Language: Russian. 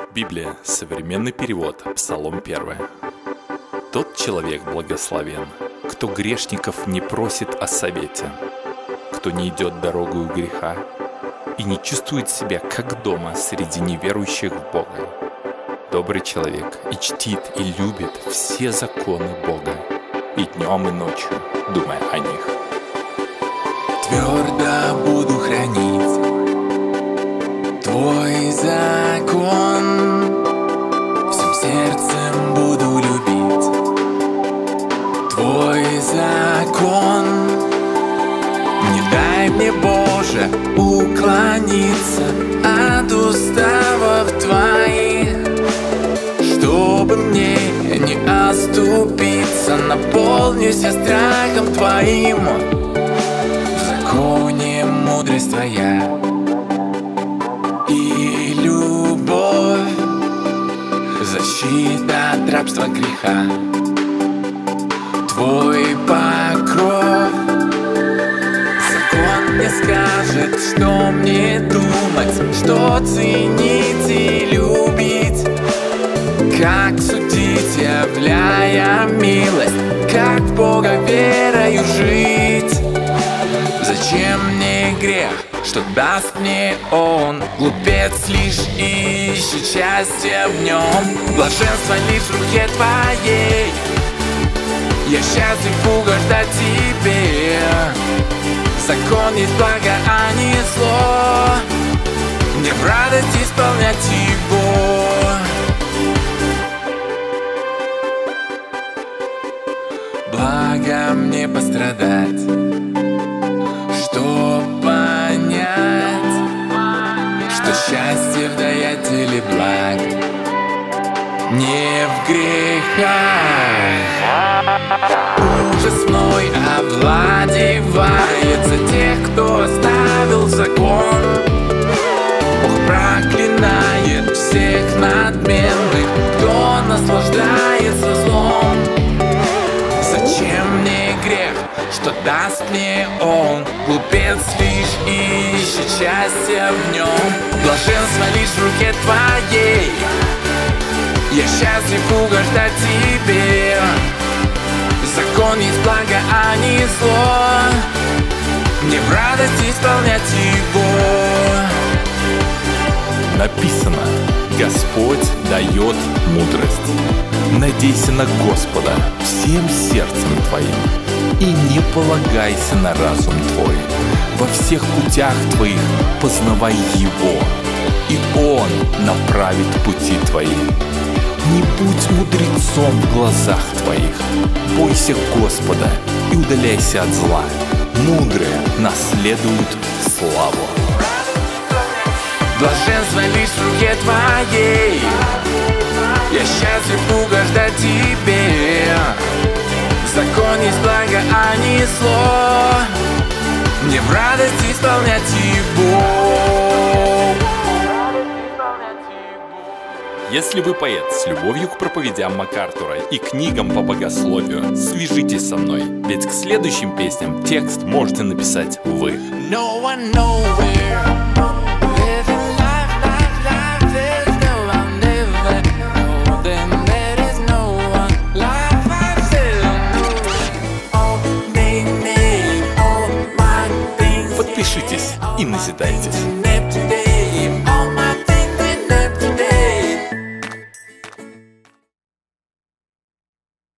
Библия. Современный перевод. Псалом 1. Тот человек благословен, кто грешников не просит о совете, кто не идет дорогою греха и не чувствует себя как дома среди неверующих в Бога. Добрый человек и чтит, и любит все законы Бога, и днем, и ночью, думая о них. Твердо буду хранить Твой закон, всем сердцем буду любить Твой закон. Не дай мне, Боже, уклониться от уставов Твоих, чтобы мне не оступиться. Наполнюсь я страхом Твоим, в законе мудрость Твоя и любовь, защита от рабства греха. Твой покров, закон мне скажет, что мне думать, что ценить и любить, как судить, являя милость, как Бога верою жить. Зачем мне грех, что даст мне Он? Глупец лишь ищет счастье в нем. Блаженство лишь в руке Твоей. Я счастлив угождать Тебе. Закон есть благо, а не зло. Мне в радость исполнять Его. Благо мне пострадать, чтоб понять, что счастье в даятеле благ, не в грехах. Ужас мной овладевает за тех, кто оставил закон. Бог проклинает всех надменных, кто наслаждается злом. Зачем мне грех, что даст мне Он? Глупец лишь ищет счастье в нем. Блаженство лишь в руке Твоей. Я счастлив угождать Тебе. Закон есть благо, а не зло. Мне в радость исполнять Его. Написано: Господь дает мудрость. Надейся на Господа всем сердцем твоим и не полагайся на разум твой. Во всех путях твоих познавай Его, и Он направит пути твои. Не будь мудрецом в глазах твоих, бойся Господа и удаляйся от зла. Мудрые наследуют славу. Блаженство лишь в руке Твоей. Я счастлив угождать Тебе. Закон есть благо, а не зло. Мне в радость исполнять Его. Если вы поэт с любовью к проповедям МакАртура и книгам по богословию, свяжитесь со мной, ведь к следующим песням текст можете написать вы. No one nowhere.